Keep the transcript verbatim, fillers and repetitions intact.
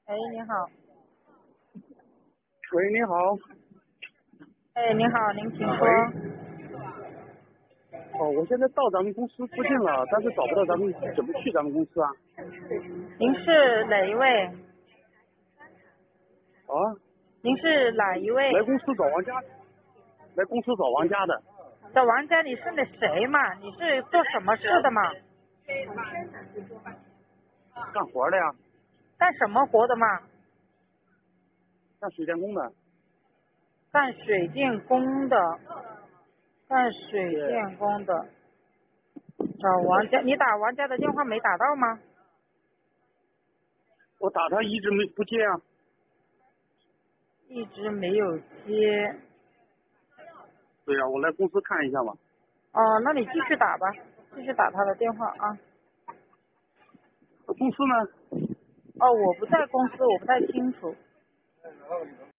哎，你好。 喂，你好。 哎，你好，您请说。 喂。哦，我现在到咱们公司附近了，但是找不到咱们，怎么去咱们公司啊？ 您是哪一位？ 啊？ 您是哪一位？ 来公司找王家，来公司找王家的。 找王家，你是那谁嘛？你是做什么事的嘛？ 干活的呀， 干什么活的嘛？ 干水电工的。 干水电工的。干水对。 电工的。找王家，你打王家的电话没打到吗？ 我打他一直没不接啊。 一直没有接。 对呀、我来公司看一下嘛。 哦，那你继续打吧，继续打他的电话啊。 公司呢？ 哦，我不在公司，我不太清楚。